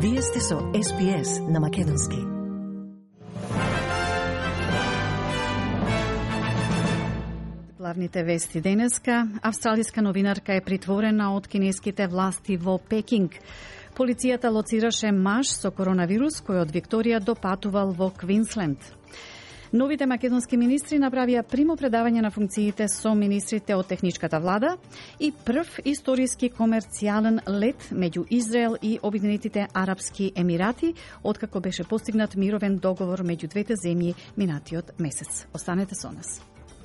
Вие сте со SBS на Македонски. Главните вести денеска. Австралиска новинарка е притворена од кинеските власти во Пекинг. Полицијата лоцираше маж со коронавирус кој од Викторија допатувал во Квинсленд. Новите македонски министри направија примопредавање на функциите со министрите од техничката влада и прв историски комерцијален лет меѓу Израел и Обединетите Арапски Емирати, откако беше постигнат мировен договор меѓу двете земји минатиот месец. Останете со нас.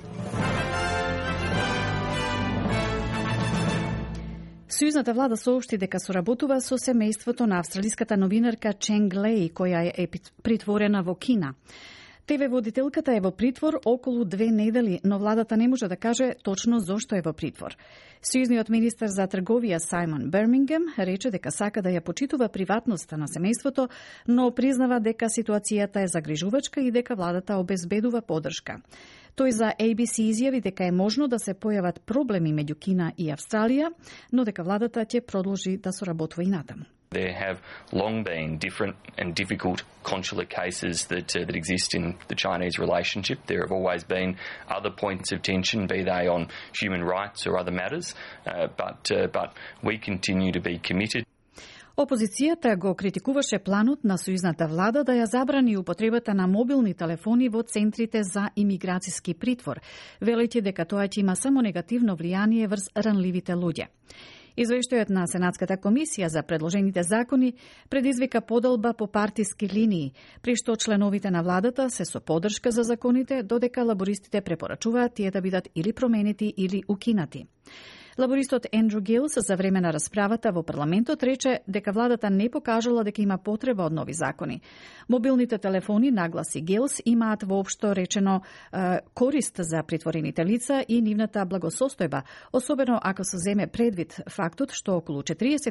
Сојузната влада соопшти дека соработува со семејството на австралиската новинарка Ченг Леј, која е притворена во Кина. ТВ водителката е во притвор околу 2 недели, но владата не може да каже точно зошто е во притвор. Сојузниот министер за трговија Сајмон Бермингем рече дека сака да ја почитува приватноста на семејството, но признава дека ситуацијата е загрижувачка и дека владата обезбедува поддршка. Тој за ABC изјави дека е можно да се појават проблеми меѓу Кина и Австралија, но дека владата ќе продолжи да соработува и натаму. There have long been different and difficult consular cases that exist in the Chinese relationship. There have always been other points of tension, be they on human rights or other matters, but we continue to be committed. Опозицијата го критикуваше планот на сојузната влада да ја забрани употребата на мобилни телефони во центрите за имиграцијски притвор, велејќи дека тоа ќе има само негативно влијание врз ранливите луѓе. Извештајот на Сенатската комисија за предложените закони предизвика подолба по партиски линии, при што членовите на владата се со поддршка за законите, додека лабористите препорачуваат тие да бидат или променети или укинати. Лабористот Ендрю Гилс за време на расправата во парламентот рече дека владата не покажала дека има потреба од нови закони. Мобилните телефони, нагласи Гилс, имаат воопшто речено корист за притворените лица и нивната благосостојба, особено ако се земе предвид фактот што околу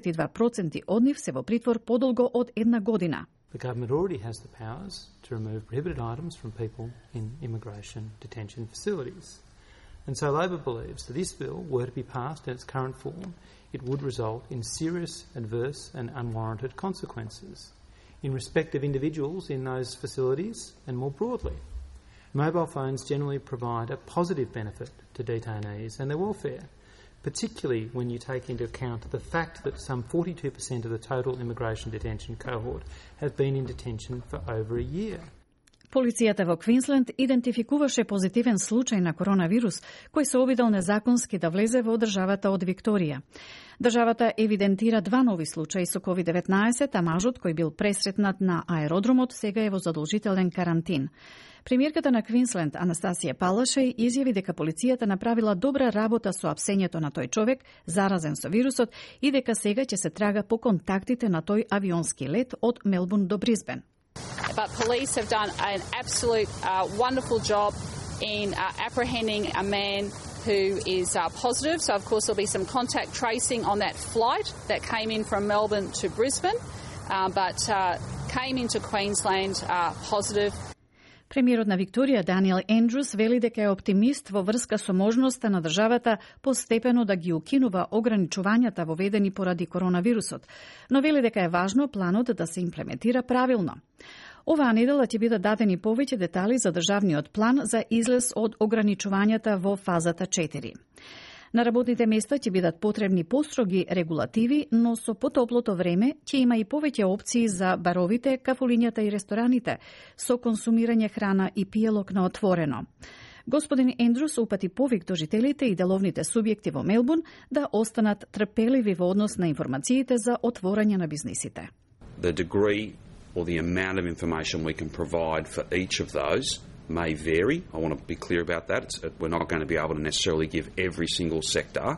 42% од нив се во притвор подолго од една година. The government already has the powers to remove prohibited items from people in immigration detention facilities. And so Labor believes that this bill, were to be passed in its current form, it would result in serious, adverse and unwarranted consequences in respect of individuals in those facilities and more broadly. Mobile phones generally provide a positive benefit to detainees and their welfare, particularly when you take into account the fact that some 42% of the total immigration detention cohort have been in detention for over a year. Полицијата во Квинсленд идентификуваше позитивен случај на коронавирус, кој се обидел незаконски да влезе во државата од Викторија. Државата евидентира 2 нови случаи со COVID-19, а мажот кој бил пресретнат на аеродромот сега е во задолжителен карантин. Премиерката на Квинсленд, Анастасија Палашеј, изјави дека полицијата направила добра работа со апсењето на тој човек, заразен со вирусот, и дека сега ќе се трага по контактите на тој авионски лет од Мелбурн до Брисбен. But police have done an absolute wonderful job in apprehending a man who is positive. So, of course, there'll be some contact tracing on that flight that came in from Melbourne to Brisbane, but came into Queensland positive. Премиерот на Викторија Даниел Ендрус вели дека е оптимист во врска со можноста на државата постепено да ги укинува ограничувањата воведени поради коронавирусот, но вели дека е важно планот да се имплементира правилно. Оваа недела ќе бидат дадени повеќе детали за државниот план за излез од ограничувањата во фазата 4. На работните места ќе бидат потребни построги регулативи, но со потоплото време ќе има и повеќе опции за баровите, кафулињата и рестораните, со консумирање храна и пиелок на отворено. Господин Ендрус упати повик до жителите и деловните субјекти во Мелбурн да останат трпеливи во однос на информациите за отворање на бизнисите. The degree or the amount of information we can provide for each of those may vary. I want to be clear about that. We're not going to be able to necessarily give every single sector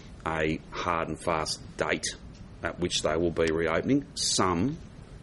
a hard and fast date at which they will be reopening. Some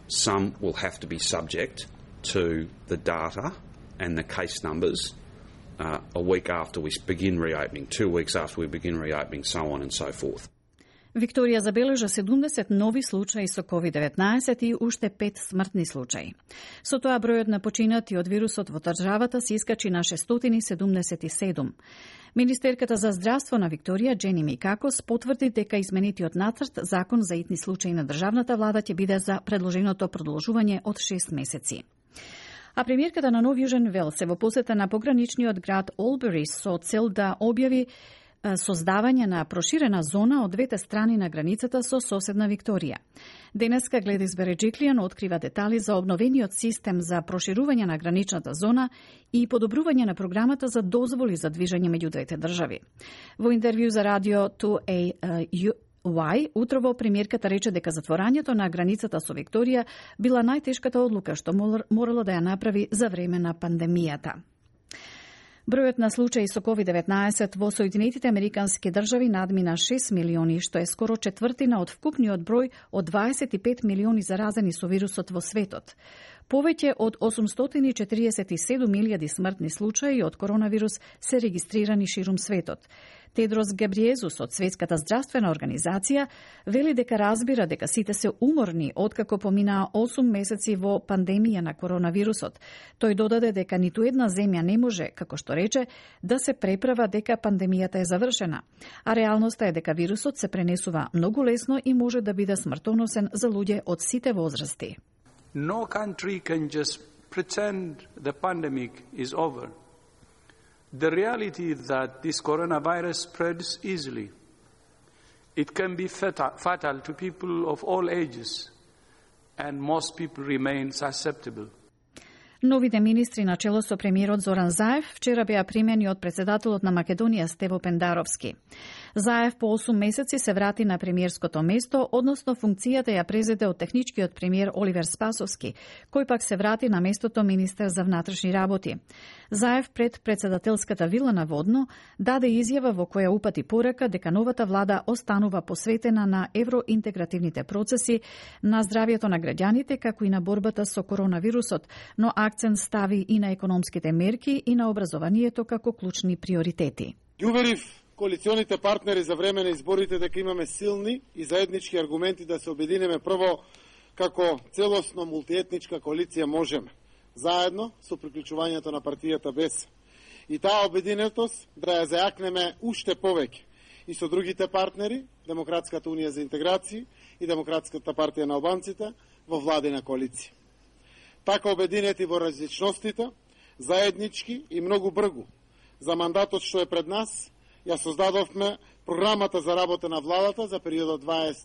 will have to be subject to the data and the case numbers a week after we begin reopening, 2 weeks after we begin reopening, so on and so forth. Викторија забележа 70 нови случаи со COVID-19 и уште 5 смртни случаи. Со тоа бројот на починати од вирусот во државата се искачи на 677. Министерката за здравство на Викторија, Джени Микакос, потврди дека изменетиот нацрт закон за итни случаи на државната влада ќе биде за предложеното продолжување од 6 месеци. А премиерката на Нов Јужен Велс е во посета на пограничниот град Олбери со цел да објави создавање на проширена зона од двете страни на границата со соседна Викторија. Денеска Гледис Береджиклијан открива детали за обновениот систем за проширување на граничната зона и подобрување на програмата за дозволи за движење меѓу двете држави. Во интервју за радио 2AY утрово премиерката рече дека затворањето на границата со Викторија била најтешката одлука што морала да ја направи за време на пандемијата. Бројот на случаи со COVID-19 во Соединетите Американски држави надмина 6 милиони, што е скоро четвртина од вкупниот број од 25 милиони заразени со вирусот во светот. Повеќе од 847.000 смртни случаи од коронавирус се регистрирани ширум светот. Тедрос Гебриезус од Светската здравствена организација вели дека разбира дека сите се уморни откако поминаа 8 месеци во пандемија на коронавирусот. Тој додаде дека ниту една земја не може, како што рече, да се преправа дека пандемијата е завршена, а реалноста е дека вирусот се пренесува многу лесно и може да биде смртоносен за луѓе од сите возрасти. No country can just pretend the pandemic is over. The reality is that this coronavirus spreads easily. It can be fatal to people of all ages, and most people remain susceptible. Новите министри на чело со премиерот Зоран Заев вчера беа примени од председателот на Македонија Стево Пендаровски. Заев по 8 месеци се врати на премиерското место, односно функцијата ја презеде од техничкиот премиер Оливер Спасовски, кој пак се врати на местото министер за внатрешни работи. Заев пред председателската вила на Водно даде изјава во која упати порака дека новата влада останува посветена на евроинтегративните процеси, на здравјето на граѓаните, како и на борбата со коронавирусот, но акцент стави и на економските мерки и на образованието како клучни приоритети. Ги уверив коалиционите партнери за време на изборите дека имаме силни и заеднички аргументи да се обединеме прво како целосно мултиетничка коалиција можеме, заедно со приклучувањето на партијата БЕС. И таа обединетост да ја зајакнеме уште повеќе и со другите партнери, Демократската унија за интеграција и Демократската партија на албанците во владина коалиција. Така обединети во различностите, заеднички и многу бргу. За мандатот што е пред нас, ја создадовме програмата за работа на владата за периодот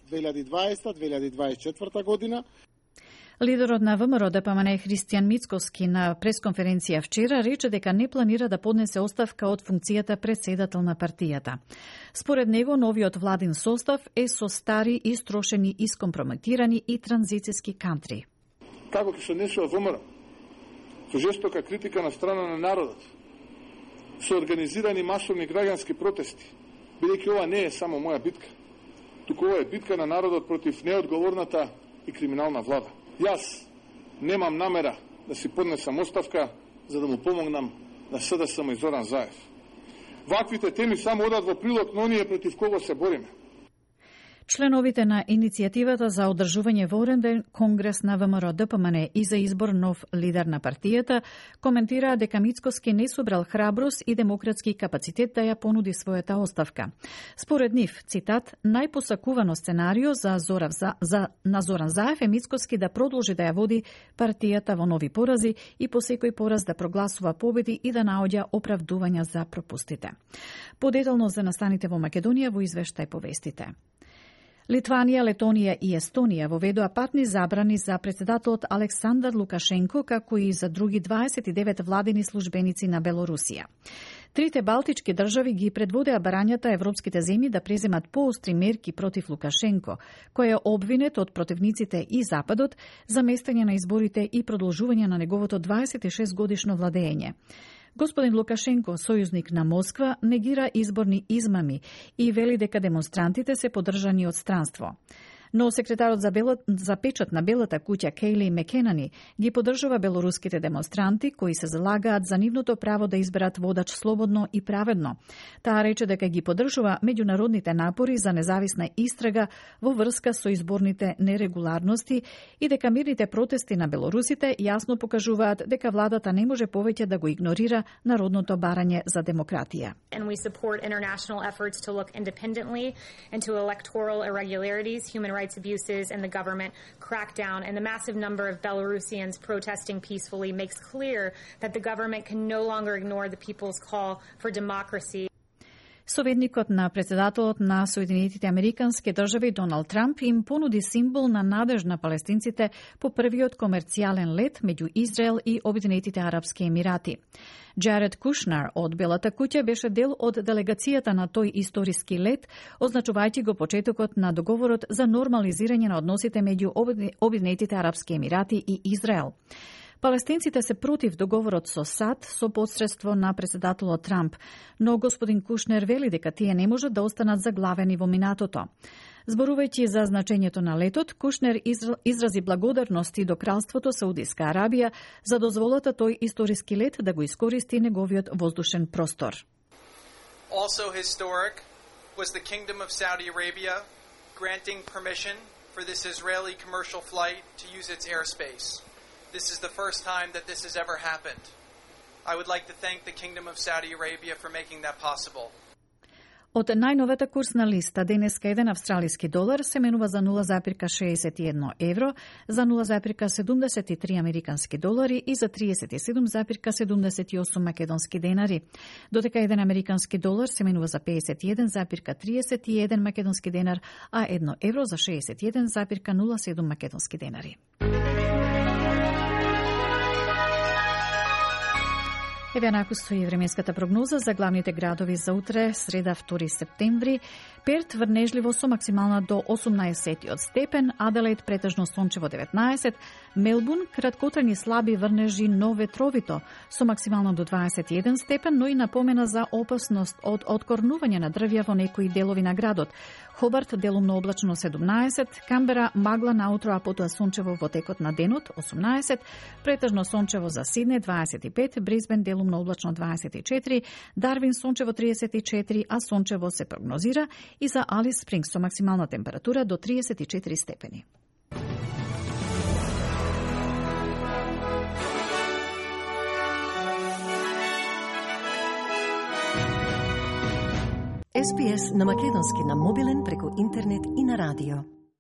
2020-2024 година. Лидерот на ВМРО ДПМН Христијан Мицкоски на пресконференција вчера рече дека не планира да поднесе оставка од функцијата председател на партијата. Според него, новиот владин состав е со стари, истрошени, искомпрометирани и транзицијски кантри. Како ќе се однесува ВМРО? Со жестока критика на страна на народот, со организирани масовни граѓански протести, бидејќи ова не е само моја битка, туку ова е битка на народот против неодговорната и криминална влада. Јас немам намера да си поднесам оставка за да му помогнам на СДСМ и Зоран Заев. Ваквите теми само одат во прилог на оние против кого се бориме. Членовите на иницијативата за одржување во оренден конгрес на ВМРО ДПМН и за избор нов лидер на партијата коментираа дека Мицкоски не собрал храброст и демократски капацитет да ја понуди својата оставка. Според нив, цитат, најпосакувано сценарио на Зоран Заев е Мицкоски да продолжи да ја води партијата во нови порази и по секој пораз да прогласува победи и да наоѓа оправдувања за пропустите. Подетално за настаните во Македонија во извештај повестите. Литванија, Летонија и Естонија воведоа патни забрани за председателот Александар Лукашенко, како и за други 29 владени службеници на Белорусија. Трите балтички држави ги предводеа барањата европските земји да преземат поостри мерки против Лукашенко, кој е обвинет од противниците и Западот за местење на изборите и продолжување на неговото 26 годишно владење. Господин Лукашенко, сојузник на Москва, негира изборни измами и вели дека демонстрантите се поддржани од странство. Но секретарот за печат на Белата куќа Кейли Мекенани ги поддржува белоруските демонстранти кои се залагаат за нивното право да изберат водач слободно и праведно. Таа рече дека ги поддржува меѓународните напори за независна истрага во врска со изборните нерегуларности и дека мирните протести на белорусите јасно покажуваат дека владата не може повеќе да го игнорира народното барање за демократија. And we support international efforts to look independently into electoral irregularities, human rights abuses, and the government crackdown. And the massive number of Belarusians protesting peacefully makes clear that the government can no longer ignore the people's call for democracy. Советникот на председателот на Соединетите Американски држави Доналд Трамп им понуди символ на надеж на палестинците по првиот комерцијален лет меѓу Израел и Обединетите Арапски Емирати. Джаред Кушнер од Белата куќа беше дел од делегацијата на тој историски лет, означувајќи го почетокот на договорот за нормализирање на односите меѓу Обединетите Арапски Емирати и Израел. Палестинците се против договорот со САД со посредство на председателот Трамп, но господин Кушнер вели дека тие не можат да останат заглавени во минатото. Зборувајќи за значењето на летот, Кушнер изрази благодарности до Кралството Саудиска Арабија за дозволата тој историски лет да го искористи неговиот воздушен простор. Also historic was the Kingdom of Saudi Arabia granting permission for this Israeli commercial flight to use its airspace. This is the first time that this has ever happened. I would like to thank the Kingdom of Saudi Arabia for making that possible. Од најновата курсна листа, денеска еден австралиски долар се менува за 0,61 евро, за 0,73 американски долари и за 37,78 македонски денари. Додека еден американски долар се менува за 51,31 македонски денар, а 1 евро за 61,07 македонски денари. Еве наку стои временската прогноза за главните градови за утре, среда 2 септември. Перт врнежливо со максимална до 18 степен, Аделаид претежно сончево 19, Мелбурн краткотрajни слаби врнежи, но ветровито со максимално до 21 степен, но и напомена за опасност од откорнување на дрвја во некои делови на градот. Хобарт делумно облачно 17, Камбера магла наутро, а потоа сончево во текот на денот 18, претежно сончево за Сидне 25, Брисбен делумно облачно 24, Дарвин сончево 34, а сончево се прогнозира и за Алис Спрингс со максимална температура до 34 степени. SPS на македонски на мобилен преку интернет и на радио.